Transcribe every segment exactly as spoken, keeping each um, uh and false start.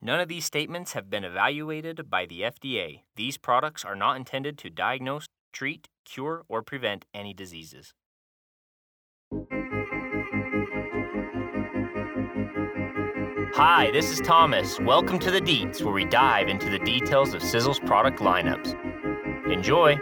None of these statements have been evaluated by the F D A. These products are not intended to diagnose, treat, cure, or prevent any diseases. Hi, this is Thomas. Welcome to the Deets, where we dive into the details of Sizzle's product lineups. Enjoy!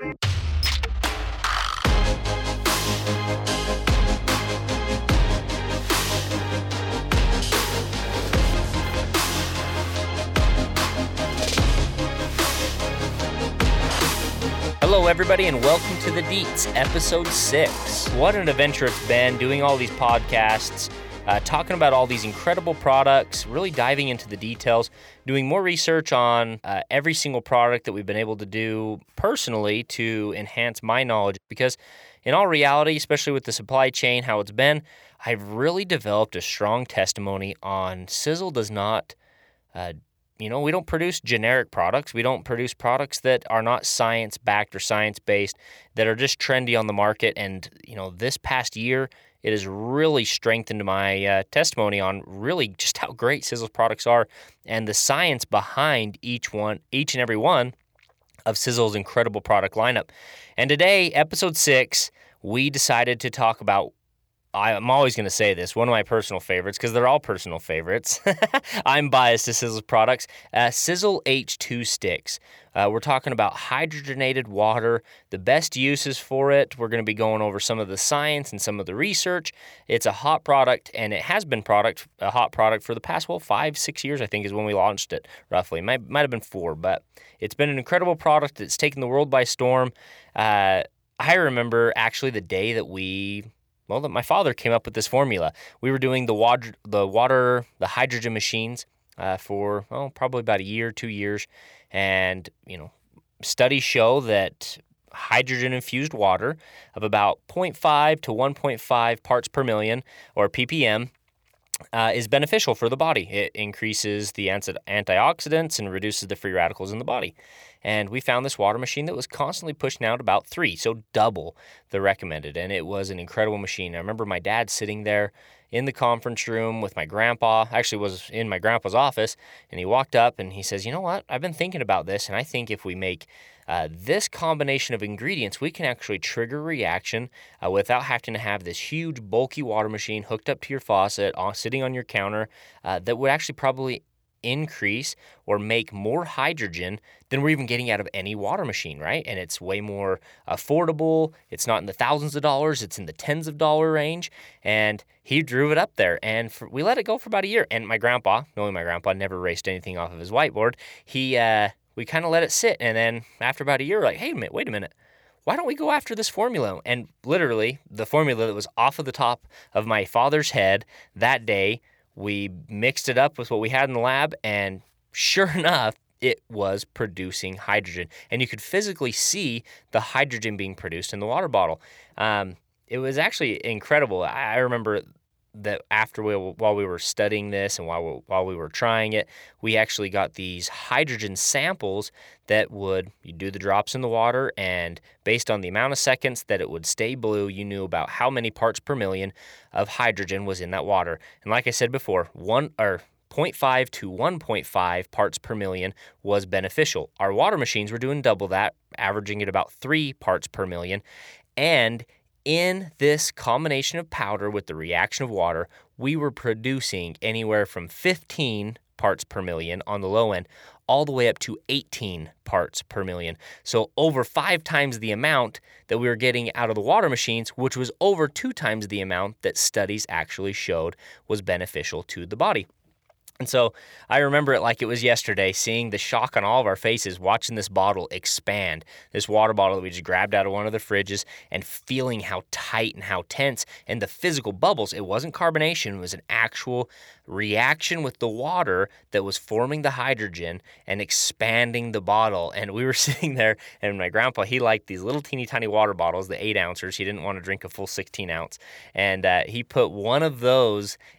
Hello everybody and welcome to the Deets, episode six. What an adventure it's been doing all these podcasts, uh, talking about all these incredible products, really diving into the details, doing more research on uh, every single product that we've been able to do personally to enhance my knowledge. Because in all reality, especially with the supply chain, how it's been, I've really developed a strong testimony on Sizzle does not uh, You know, we don't produce generic products. We don't produce products that are not science-backed or science-based, that are just trendy on the market. And, you know, this past year, it has really strengthened my uh, testimony on really just how great Sizzle's products are and the science behind each one, each and every one of Sizzle's incredible product lineup. And today, episode six, we decided to talk about I'm always going to say this, one of my personal favorites, because they're all personal favorites. I'm biased to Sizzle's products. Uh, Sizzle H two Sticks. Uh, we're talking about hydrogenated water, the best uses for it. We're going to be going over some of the science and some of the research. It's a hot product, and it has been product a hot product for the past, well, five, six years, I think, is when we launched it, roughly. It might, might have been four, but it's been an incredible product that's taken the world by storm. Uh, I remember, actually, the day that we... Well, my father came up with this formula. We were doing the water, the water, the hydrogen machines uh, for, oh, probably about a year, two years. And, you know, studies show that hydrogen-infused water of about zero point five to one point five parts per million, or p p m, Uh, is beneficial for the body. It increases the anti- antioxidants and reduces the free radicals in the body. And we found this water machine that was constantly pushing out about three, so double the recommended. And it was an incredible machine. I remember my dad sitting there in the conference room with my grandpa, actually was in my grandpa's office, and he walked up and he says, you know what, I've been thinking about this, and I think if we make uh, this combination of ingredients, we can actually trigger a reaction uh, without having to have this huge, bulky water machine hooked up to your faucet, on, sitting on your counter, uh, that would actually probably increase or make more hydrogen than we're even getting out of any water machine, right? And it's way more affordable. It's not in the thousands of dollars. It's in the tens of dollar range. And he drew it up there. And for, we let it go for about a year. And my grandpa, knowing my grandpa never erased anything off of his whiteboard, he uh, we kind of let it sit. And then after about a year, we're like, hey, wait a minute. Why don't we go after this formula? And literally, the formula that was off of the top of my father's head that day, we mixed it up with what we had in the lab, and sure enough, it was producing hydrogen. And you could physically see the hydrogen being produced in the water bottle. Um, it was actually incredible. I, I remember that after we, while we were studying this and while we, while we were trying it, we actually got these hydrogen samples that would, you do the drops in the water, and based on the amount of seconds that it would stay blue, you knew about how many parts per million of hydrogen was in that water. And like I said before, one or zero point five to one point five parts per million was beneficial. Our water machines were doing double that, averaging at about three parts per million. And in this combination of powder with the reaction of water, we were producing anywhere from fifteen parts per million on the low end, all the way up to eighteen parts per million. So over five times the amount that we were getting out of the water machines, which was over two times the amount that studies actually showed was beneficial to the body. And so I remember it like it was yesterday, seeing the shock on all of our faces, watching this bottle expand, this water bottle that we just grabbed out of one of the fridges, and feeling how tight and how tense, and the physical bubbles. It wasn't carbonation, it was an actual reaction with the water that was forming the hydrogen and expanding the bottle. And we were sitting there, and my grandpa, he liked these little teeny tiny water bottles, the eight ouncers. He didn't want to drink a full sixteen ounce. And uh, he put one of those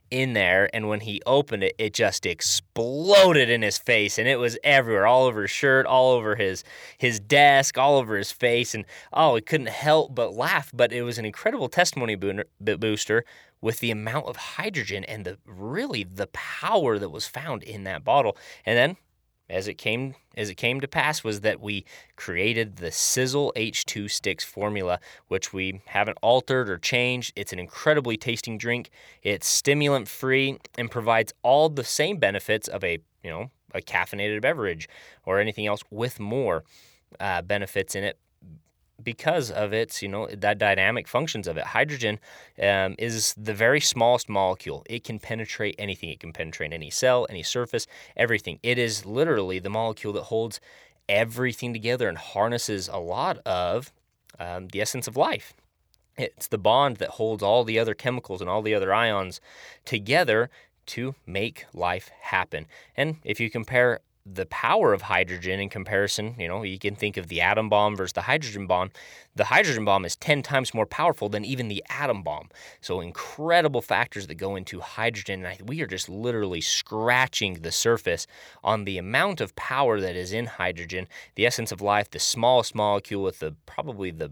in there, and when he opened it, it just exploded in his face, and it was everywhere, all over his shirt, all over his his desk, all over his face, and oh, he couldn't help but laugh. But it was an incredible testimony booster with the amount of hydrogen and the really the power that was found in that bottle. And then as it came as it came to pass was that we created the Sizzle H two Stix formula, which we haven't altered or changed. It's an incredibly tasting drink. It's stimulant free and provides all the same benefits of a, you know, a caffeinated beverage or anything else, with more uh, benefits in it, because of its, you know, that dynamic functions of it. Hydrogen um, is the very smallest molecule. It can penetrate anything. It can penetrate any cell, any surface, everything. It is literally the molecule that holds everything together and harnesses a lot of um, the essence of life. It's the bond that holds all the other chemicals and all the other ions together to make life happen. And if you compare the power of hydrogen in comparison, you know, you can think of the atom bomb versus the hydrogen bomb. The hydrogen bomb is ten times more powerful than even the atom bomb. So incredible factors that go into hydrogen. And we are just literally scratching the surface on the amount of power that is in hydrogen, the essence of life, the smallest molecule with the probably the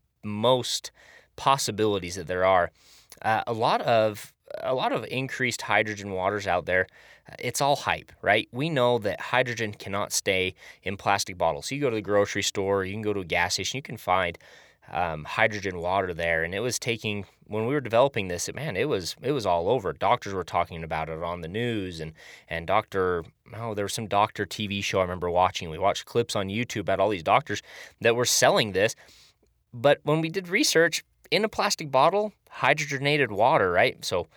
most possibilities that there are. Uh, a lot of a lot of increased hydrogen waters out there. It's all hype, right? We know that hydrogen cannot stay in plastic bottles. So you go to the grocery store, you can go to a gas station, you can find um, hydrogen water there. And it was taking, when we were developing this, it, man, it was it was all over. Doctors were talking about it on the news, and and Doctor oh, there was some doctor T V show I remember watching. We watched clips on YouTube about all these doctors that were selling this. But when we did research, in a plastic bottle, hydrogenated water, right? So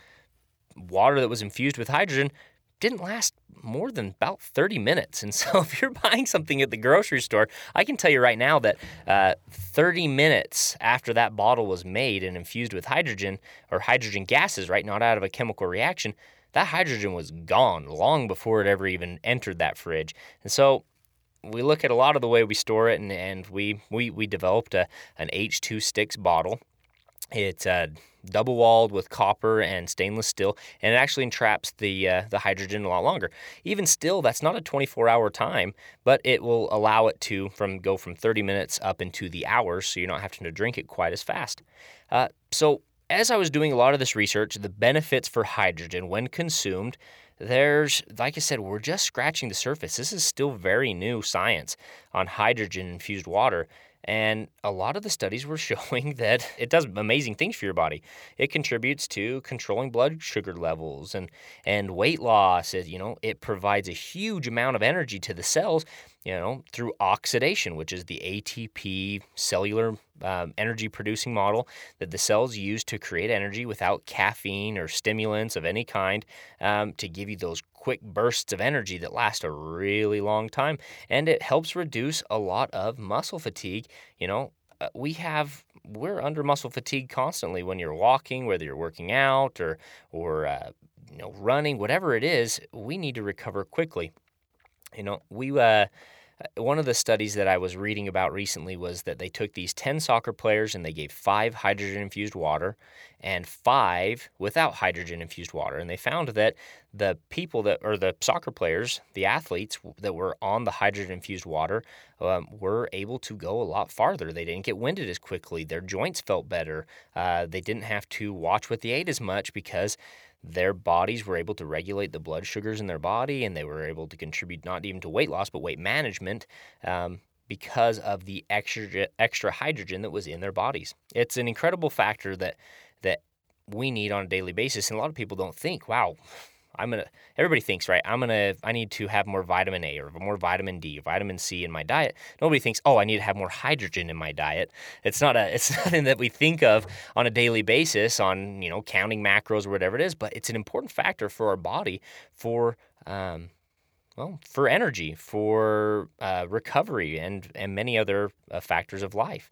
water that was infused with hydrogen didn't last more than about thirty minutes. And so if you're buying something at the grocery store, I can tell you right now that uh, thirty minutes after that bottle was made and infused with hydrogen or hydrogen gases, right, not out of a chemical reaction, that hydrogen was gone long before it ever even entered that fridge. And so we look at a lot of the way we store it, and, and we, we, we developed a, an H two Stix bottle. It's uh, double-walled with copper and stainless steel, and it actually entraps the uh, the hydrogen a lot longer. Even still, that's not a twenty-four hour time, but it will allow it to from go from thirty minutes up into the hours, so you're not having to drink it quite as fast. Uh, so as I was doing a lot of this research, the benefits for hydrogen when consumed, there's, like I said, we're just scratching the surface. This is still very new science on hydrogen-infused water. And a lot of the studies were showing that it does amazing things for your body. It contributes to controlling blood sugar levels and, and weight loss. It, you know, it provides a huge amount of energy to the cells, you know, through oxidation, which is the A T P cellular um, energy producing model that the cells use to create energy without caffeine or stimulants of any kind, um, to give you those quick bursts of energy that last a really long time. And it helps reduce a lot of muscle fatigue. You know, uh, we have, we're under muscle fatigue constantly when you're walking, whether you're working out or, or uh, you know, running, whatever it is, we need to recover quickly. You know, we, uh, one of the studies that I was reading about recently was that they took these ten soccer players and they gave five hydrogen-infused water and five without hydrogen-infused water. And they found that the people that, or the soccer players, the athletes that were on the hydrogen-infused water um, were able to go a lot farther. They didn't get winded as quickly. Their joints felt better. Uh, they didn't have to watch what they ate as much because their bodies were able to regulate the blood sugars in their body, and they were able to contribute not even to weight loss, but weight management um, because of the extra extra hydrogen that was in their bodies. It's an incredible factor that that we need on a daily basis, and a lot of people don't think, wow, I'm gonna, everybody thinks, right, I'm gonna, I need to have more vitamin A or more vitamin D, or vitamin C in my diet. Nobody thinks, oh, I need to have more hydrogen in my diet. It's not a, it's nothing that we think of on a daily basis on, you know, counting macros or whatever it is, but it's an important factor for our body for, um, well, for energy, for uh, recovery, and, and many other uh, factors of life.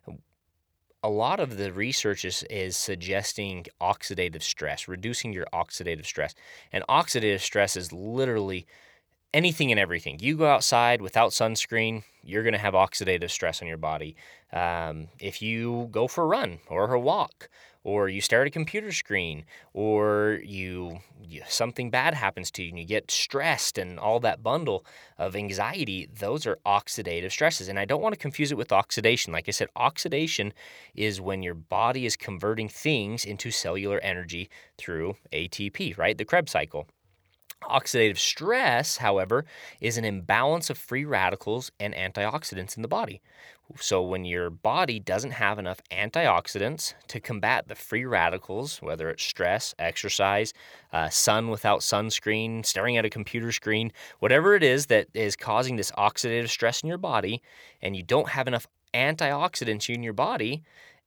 A lot of the research is, is suggesting oxidative stress, reducing your oxidative stress. And oxidative stress is literally anything and everything. You go outside without sunscreen, you're going to have oxidative stress on your body. Um, if you go for a run or a walk, or you stare at a computer screen, or you, you something bad happens to you and you get stressed and all that bundle of anxiety, those are oxidative stresses. And I don't want to confuse it with oxidation. Like I said, oxidation is when your body is converting things into cellular energy through A T P, right? The Krebs cycle. Oxidative stress, however, is an imbalance of free radicals and antioxidants in the body. So when your body doesn't have enough antioxidants to combat the free radicals, whether it's stress, exercise, uh, sun without sunscreen, staring at a computer screen, whatever it is that is causing this oxidative stress in your body, and you don't have enough antioxidants in your body,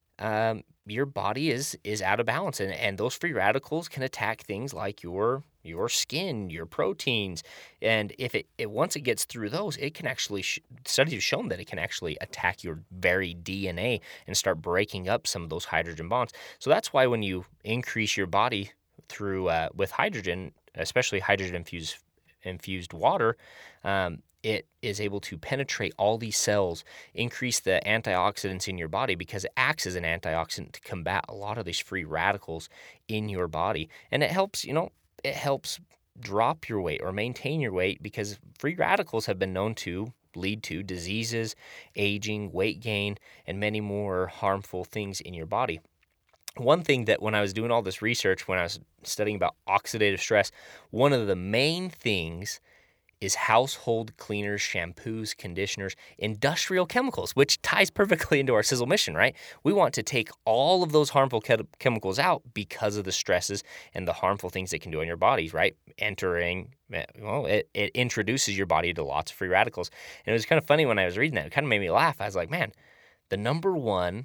um, your body is is out of balance, and, and those free radicals can attack things like your your skin, your proteins, and if it, it once it gets through those, it can actually sh- studies have shown that it can actually attack your very D N A and start breaking up some of those hydrogen bonds. So that's why when you increase your body through uh, with hydrogen, especially hydrogen infused infused water, um, it is able to penetrate all these cells, increase the antioxidants in your body because it acts as an antioxidant to combat a lot of these free radicals in your body. And it helps, you know, it helps drop your weight or maintain your weight because free radicals have been known to lead to diseases, aging, weight gain, and many more harmful things in your body. One thing that when I was doing all this research, when I was studying about oxidative stress, one of the main things is household cleaners, shampoos, conditioners, industrial chemicals, which ties perfectly into our Sizzle mission, right? We want to take all of those harmful ke- chemicals out because of the stresses and the harmful things it can do on your bodies, right? Entering, well, it, it introduces your body to lots of free radicals. And it was kind of funny when I was reading that. It kind of made me laugh. I was like, man, the number one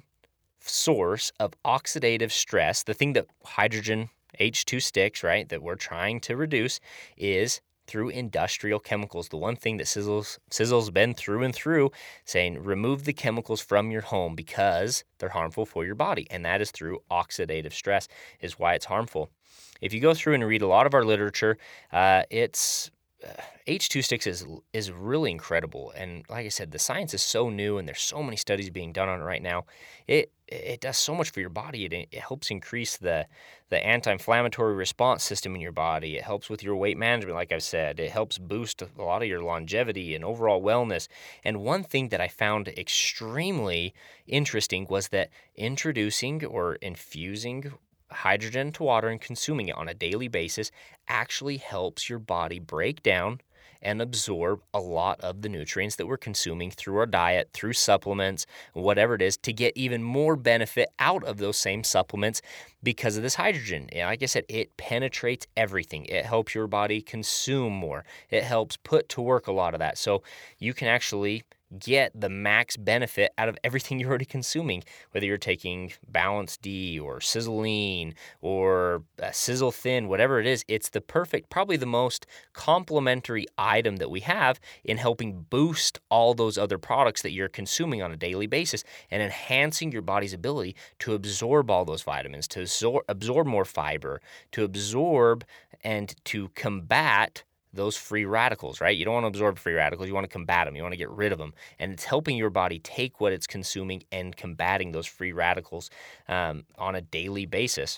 source of oxidative stress, the thing that hydrogen H two sticks, right, that we're trying to reduce is through industrial chemicals. The one thing that Sizzle's, Sizzle's been through and through, saying remove the chemicals from your home because they're harmful for your body, and that is through oxidative stress is why it's harmful. If you go through and read a lot of our literature, uh, it's uh, H two sticks is is really incredible, and like I said, the science is so new, and there's so many studies being done on it right now. It it does so much for your body. It it helps increase the the anti-inflammatory response system in your body. It helps with your weight management, like I've said. It helps boost a lot of your longevity and overall wellness. And one thing that I found extremely interesting was that introducing or infusing hydrogen to water and consuming it on a daily basis actually helps your body break down and absorb a lot of the nutrients that we're consuming through our diet, through supplements, whatever it is, to get even more benefit out of those same supplements because of this hydrogen. And like I said, it penetrates everything. It helps your body consume more. It helps put to work a lot of that. So you can actually get the max benefit out of everything you're already consuming, whether you're taking Balance D or Sizzleine or uh, Sizzle Thin, whatever it is. It's the perfect, probably the most complementary item that we have in helping boost all those other products that you're consuming on a daily basis and enhancing your body's ability to absorb all those vitamins, to absorb, absorb more fiber, to absorb and to combat those free radicals, right? You don't want to absorb free radicals. You want to combat them. You want to get rid of them. And it's helping your body take what it's consuming and combating those free radicals um, on a daily basis.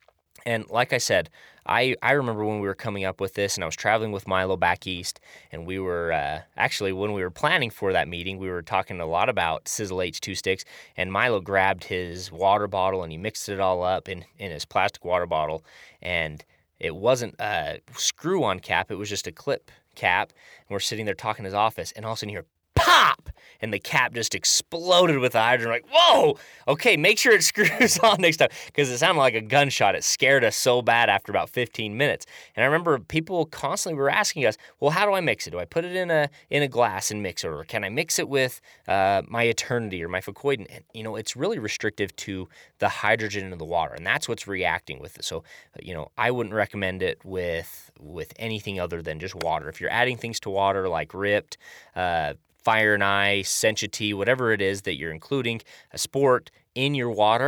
And like I said, I, I remember when we were coming up with this and I was traveling with Milo back east, and we were uh, actually, when we were planning for that meeting, we were talking a lot about Sizzle H two sticks, and Milo grabbed his water bottle and he mixed it all up in, in his plastic water bottle, and it wasn't a screw-on cap. It was just a clip cap. And we're sitting there talking in his office, and all of a sudden you hear pop, and the cap just exploded with the hydrogen. We're like, whoa, okay, make sure it screws on next time, because it sounded like a gunshot. It scared us so bad after about fifteen minutes. And I remember people constantly were asking us, well, how do I mix it? Do I put it in a in a glass and mix it, or can I mix it with uh, my Eternity or my Fucoidan? And, you know, it's really restrictive to the hydrogen in the water, and that's what's reacting with it. So, you know, I wouldn't recommend it with with anything other than just water. If you're adding things to water like Ripped, uh, Fire and Ice, Sentiety, whatever it is that you're including, a sport in your water,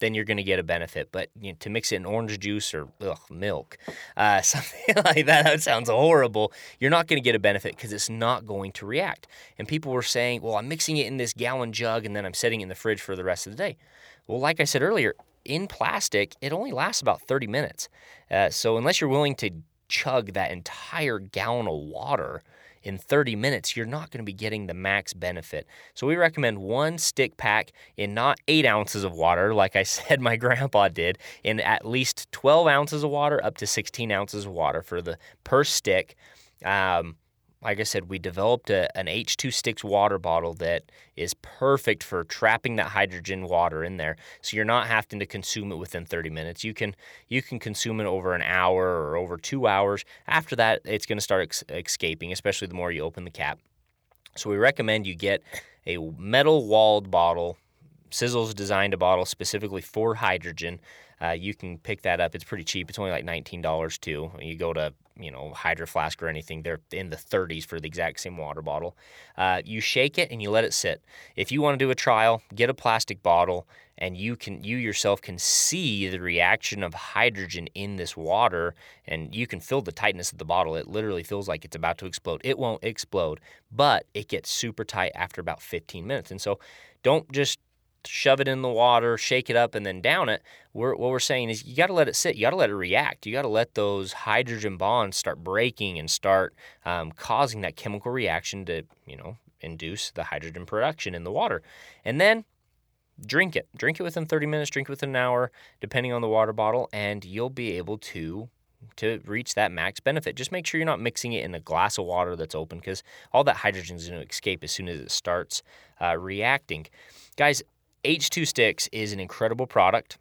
then you're going to get a benefit. But you know, to mix it in orange juice or ugh, milk, uh, something like that, that sounds horrible. You're not going to get a benefit because it's not going to react. And people were saying, well, I'm mixing it in this gallon jug and then I'm setting it in the fridge for the rest of the day. Well, like I said earlier, in plastic, it only lasts about thirty minutes. Uh, so unless you're willing to chug that entire gallon of water in thirty minutes, you're not going to be getting the max benefit. So we recommend one stick pack in not eight ounces of water, like I said my grandpa did, in at least twelve ounces of water up to sixteen ounces of water for the per stick. Um, like I said, we developed a, an H two Sticks water bottle that is perfect for trapping that hydrogen water in there. So you're not having to consume it within thirty minutes. You can you can consume it over an hour or over two hours. After that, it's going to start ex- escaping, especially the more you open the cap. So we recommend you get a metal walled bottle. Sizzle's designed a bottle specifically for hydrogen. Uh, you can pick that up. It's pretty cheap. It's only like nineteen dollars too. You go to, you know, Hydro Flask or anything, they're in the thirties for the exact same water bottle. Uh, you shake it and you let it sit. If you want to do a trial, get a plastic bottle and you can you yourself can see the reaction of hydrogen in this water, and you can feel the tightness of the bottle. It literally feels like it's about to explode. It won't explode, but it gets super tight after about fifteen minutes. And so don't just shove it in the water, shake it up, and then down it. We're, what we're saying is you got to let it sit. You got to let it react. You got to let those hydrogen bonds start breaking and start um, causing that chemical reaction to, you know, induce the hydrogen production in the water. And then drink it. Drink it within thirty minutes, drink it within an hour, depending on the water bottle, and you'll be able to to reach that max benefit. Just make sure you're not mixing it in a glass of water that's open, because all that hydrogen is going to escape as soon as it starts uh, reacting. Guys, H two Sticks is an incredible product.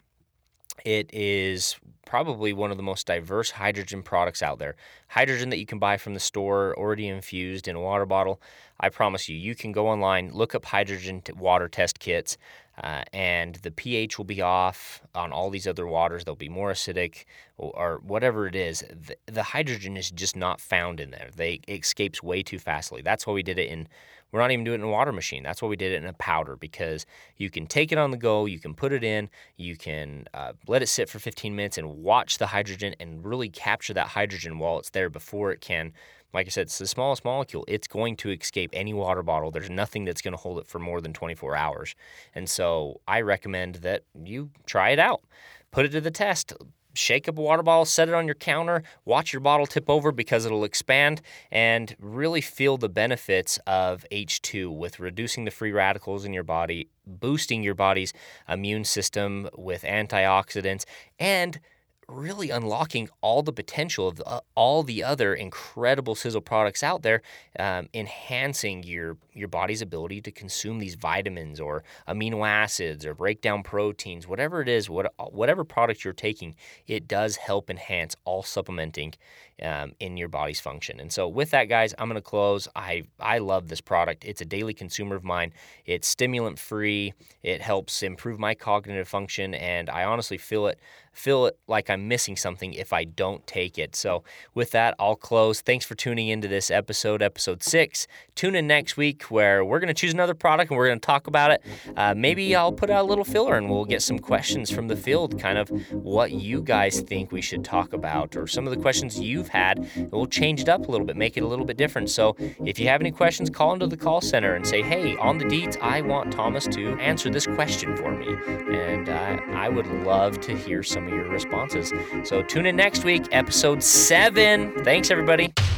It is probably one of the most diverse hydrogen products out there. Hydrogen that you can buy from the store, already infused in a water bottle. I promise you, you can go online, look up hydrogen t- water test kits, uh, and the pH will be off on all these other waters. They'll be more acidic or, or whatever it is. The, the hydrogen is just not found in there. They, it escapes way too fastly. That's why we did it in We're not even doing it in a water machine. That's why we did it in a powder, because you can take it on the go, you can put it in, you can uh, let it sit for fifteen minutes and watch the hydrogen and really capture that hydrogen while it's there before it can. Like I said, it's the smallest molecule. It's going to escape any water bottle. There's nothing that's going to hold it for more than twenty-four hours. And so I recommend that you try it out. Put it to the test. Shake up a water bottle, set it on your counter, watch your bottle tip over because it'll expand, and really feel the benefits of H two with reducing the free radicals in your body, boosting your body's immune system with antioxidants, and really unlocking all the potential of the, uh, all the other incredible Sizzle products out there, um, enhancing your your body's ability to consume these vitamins or amino acids or break down proteins, whatever it is, what, whatever product you're taking, it does help enhance all supplementing um, in your body's function. And so with that, guys, I'm going to close. I, I love this product. It's a daily consumer of mine. It's stimulant free. It helps improve my cognitive function, and I honestly feel it feel it like I'm missing something if I don't take it. So with that, I'll close. Thanks for tuning into this episode, episode six. Tune in next week where we're going to choose another product and we're going to talk about it. Uh, maybe I'll put out a little filler and we'll get some questions from the field, kind of what you guys think we should talk about, or some of the questions you've had. And we'll change it up a little bit, make it a little bit different. So if you have any questions, call into the call center and say, hey, on the Deets, I want Thomas to answer this question for me. And uh, I would love to hear some of your responses. So tune in next week, episode seven. Thanks, everybody.